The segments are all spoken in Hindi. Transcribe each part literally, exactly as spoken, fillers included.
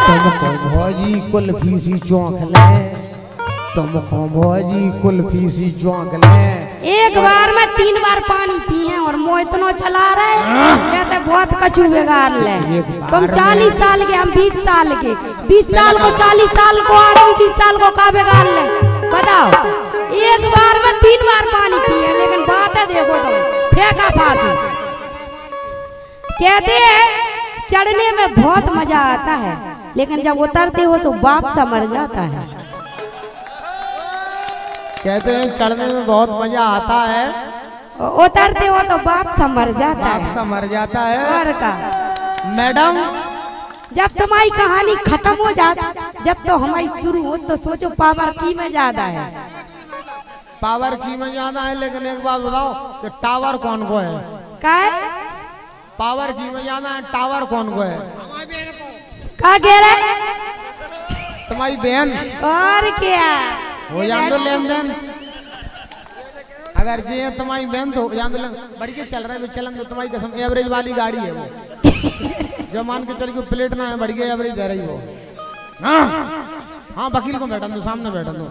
तुमको भौजी कुल्फी सी चौंक ले, तुमको भौजी कुल्फी सी चौंक ले। एक बार में तीन बार पानी पिए और मुँह इतना चला रहे जैसे बहुत कछु बिगाड़ ले। तुम चालीस साल के, हम बीस साल के, बीस साल को चालीस साल को आ रहे, बीस साल को का बिगाड़ ले बताओ। एक बार में तीन बार पानी पिए, लेकिन बात है देखो तुम फेंका फालतू। कहते हैं चढ़ने में बहुत मजा आता है, लेकिन जब उतरते हो तो बाप सा मर जाता है। कहते हैं चढ़ने में बहुत मजा आता है, उतरते हो तो बाप सा मर जाता है। बाप सा मर जाता है। और का मैडम जब तुम्हारी कहानी खत्म हो जाती, जब तो हमारी शुरू हो तो सोचो पावर की में ज्यादा है। पावर की में ज्यादा है, लेकिन एक बात बताओ कि टावर कौन को है? का पावर की में ज्यादा है, टावर कौन को है? का कह रहे? तुम्हारी बहन। और क्या हो जान दो लेन देन। अगर जी तुम्हारी बहन तो जान दो बढ़ के चल रहा है, चलन तो तुम्हारी कसम एवरेज वाली गाड़ी है वो। जो मान के चल के प्लेट ना है बढ़ के एवरेज दे रही हो। हाँ हाँ वकील को बैठा दो, सामने बैठा दो।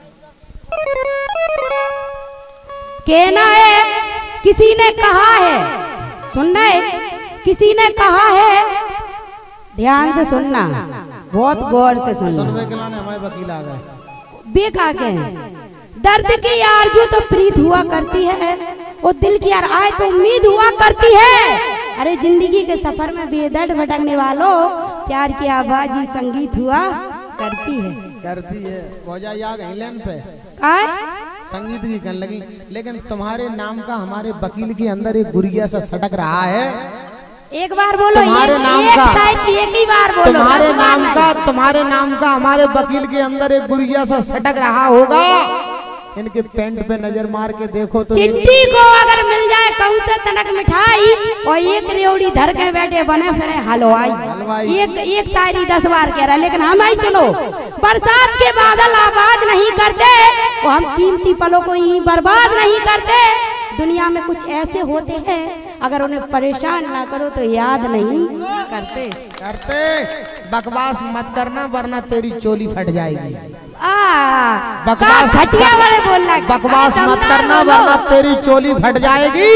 कहना है किसी ने कहा है, सुनना है किसी ने कहा है, ध्यान से सुनना, बहुत गौर से सुनना। सुनने के लाने हमारे वकील आ गए। बेका के दर्द की आरज़ू तो प्रीत हुआ करती है, और दिल की यार आए तो उम्मीद हुआ करती है। अरे जिंदगी के सफर में बेदर्द भटकने वालों, प्यार की आवाज़ संगीत हुआ करती है। करती है भौजा या गई लेन पे काय संगीत की कहने लगी, लेकिन तुम्हारे नाम का हमारे वकील के अंदर एक गुरिया सा सटक रहा है। एक बार बोलो, तुम्हारे एक, नाम एक का साइड एक ही बार बोलो। तुम्हारे नाम का तुम्हारे नाम का हमारे वकील के अंदर एक गुरिया सा सटक रहा होगा। इनके पेंट पे नजर मार के देखो तो चिट्टी को अगर मिल जाए कहूँ से तनक मिठाई, और एक रेवड़ी धर के बैठे बने फिरे हलवाई। एक एक शायरी दस बार कह रहा है, लेकिन हम ही सुनो, बरसात के बादल आवाज नहीं करते, वो हम कीमती पलों को ही बर्बाद नहीं करते। दुनिया में कुछ ऐसे होते हैं, अगर उन्हें परेशान ना करो तो याद नहीं करते। करते बकवास मत करना वरना तेरी चोली फट जाएगी। आ बकवास घटिया वाले बोल रहा, बकवास मत करना वरना तेरी चोली फट जाएगी।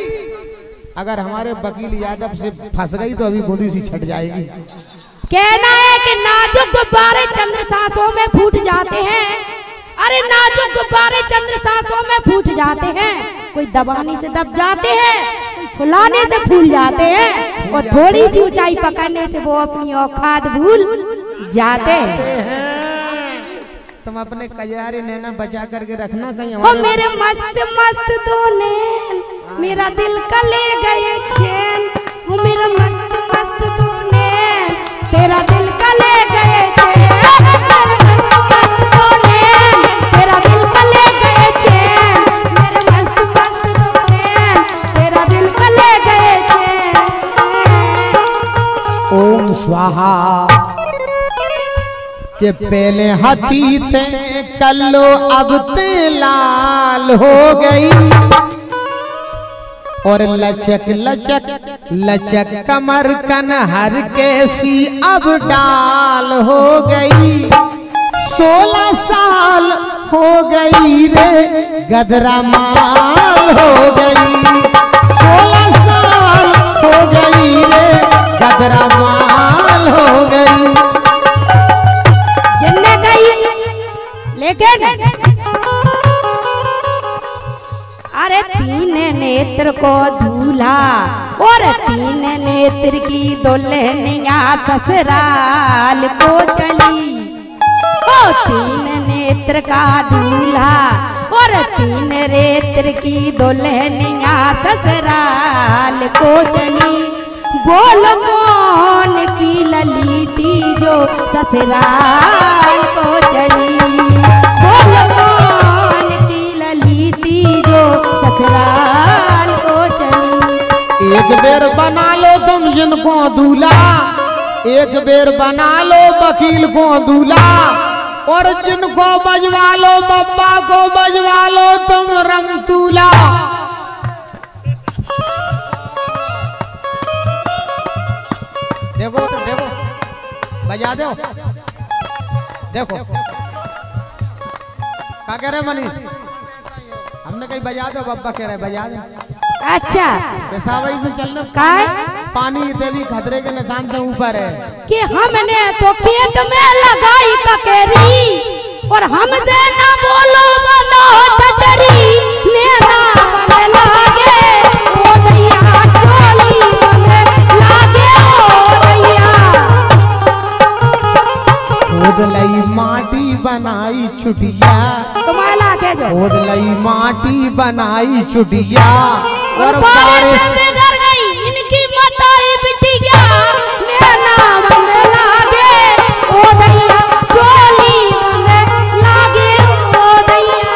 अगर हमारे वकील यादव से फंस गई तो अभी बूंदी सी छट जाएगी। कहना है कि नाजुक गुब्बारे चंद्र सांसों में फूट जाते हैं। अरे नाजुक गुब्बारे चंद्र सांसों में फूट जाते हैं, कोई दबाने से दब जाते हैं, कोई फुलाने से फूल जाते हैं, और थोड़ी सी ऊंचाई पकड़ने से वो अपनी औकात भूल जाते हैं। तुम अपने कजारे नैना बचा करके रखना कहीं ओ मेरे मस्त मस्त दो नैन मेरा दिल का ले गए चैन, ओ मेरा मस्त मस्त दो नैन तेरा दिल का ले गए चैन, मेरे मस्त मस्त दो नैन तेरा दिल का ले गए चैन, मेरे मस्त मस्त दो नैन तेरा दिल का ले गए चैन। ओम स्वाहा के पहले हाथी थे कल्लो अब ते लाल हो गई, और लचक लचक लचक कमर कनहर के सी अब डाल हो गई। सोलह साल हो गई रे गदरा माल हो गई, सोलह साल हो गई रे गदरा माल हो गई। लेकिन अरे तीन नेत्र को दूल्हा और तीन नेत्र की दुल्हनिया ससुराल को चली, ओ तीन नेत्र का दूल्हा और तीन नेत्र की दुल्हनिया ससुराल को चली। बोल कौन की ललिती जो ससुराल को चली, बोल कौन की ललिती जो ससुराल को चली। एक बेर बना लो तुम जिनको दूल्हा, एक बेर बना लो वकील को दूल्हा, और जिनको बजवा लो बप्पा को बजवा लो तुम रमतूला। देखो देखो बजा दो। देखो क्या कह रहे मनी, हमने कहीं बजा दो, बब्बा कह रहे बजा दो। अच्छा पेशावई से चलना, काय पानी देवी खतरे के निशान से ऊपर है कि हमने तो खेत में लगाई ककेरी और हमसे ना बोलो बनो टटरी नेना मन लागे ओ दैया चोली मन लागे ओ दैया। खोद लई माटी बनाई चुटिया, कमाला के जो खोद लई माटी बनाई चुटिया और बारिश में गर गई इनकी मताई बिटिया नेना मन लागे ओ दैया चोली मन लागे ओ दैया।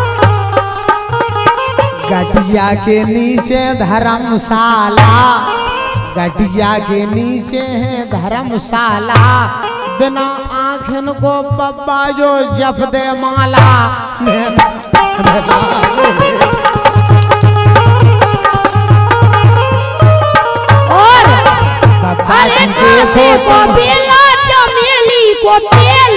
गटिया के नीचे धर्मशाला, गटिया के नीचे है धर्मशाला, बिना आँखन को बब्बा जो जप दे माला। और बब्बा अरे जी कासे देखो को तुम, बेला चमेली को तेल,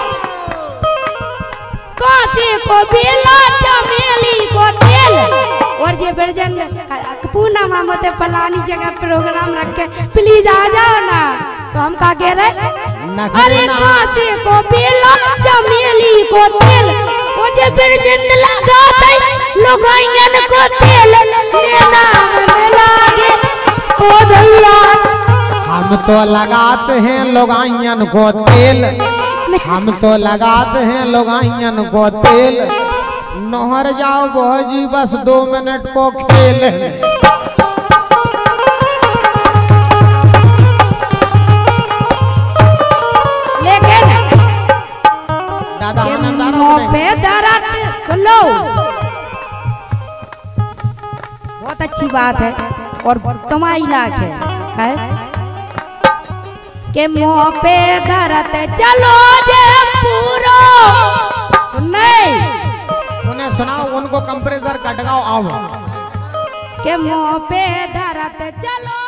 कासे को बेला चमेली को तेल और जे बर्जन पूर्णिमा मते फलानी जगह प्रोग्राम रखे प्लीज आ जाओ ना, तो हम का कह रहे अरे कासे को बेला चमेली को तेल वो जे बर्जन लगाते लोगन को तेल नेना मन लागे ओ दैया। हम तो लगाते हैं लोगाइयन को तेल, हम तो लगाते हैं लोगाइयन को तेल, नहर जाओ भौजी बस दो मिनट को खेल। लेकिन दादा के आनंदार मुंह पे दर्द सुन लो, बहुत अच्छी बात है और तुम्हारी लाख है, है? के मुंह पे दर्द चलो जे पूरो सुनने उन्हें सुनाओ, उनको कंप्रेसर कटगाओ आओ के मुंह पे दर्द चलो